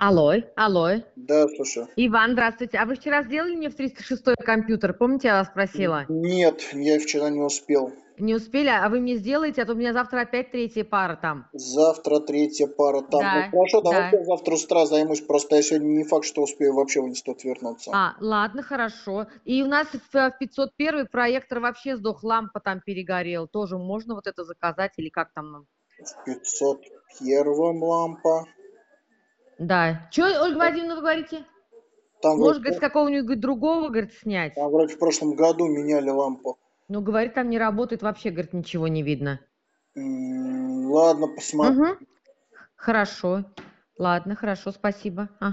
Алло, алло. Да, слушаю. Иван, здравствуйте. А вы вчера сделали мне в 306-й компьютер? Помните, я вас просила? Нет, я вчера не успел. Не успели, а вы мне сделаете, а то у меня завтра опять третья пара там. Завтра третья пара там. Ну Да, хорошо, давайте да. я завтра с утра займусь. Просто я сегодня не факт, что успею вообще в институт вернуться. Ладно, хорошо. И у нас в 501 проектор вообще сдох, лампа там перегорела. Тоже можно вот это заказать или как там нам? В 501 лампа. Да. Что, Ольга Вадимовна, вы говорите? Там Может, вроде, говорит, с какого-нибудь говорит, другого, говорит, снять? там вроде в прошлом году меняли лампу. Ну, говорит, там не работает вообще, говорит, ничего не видно. Ладно, посмотрю. Угу. Хорошо. Ладно, хорошо, спасибо.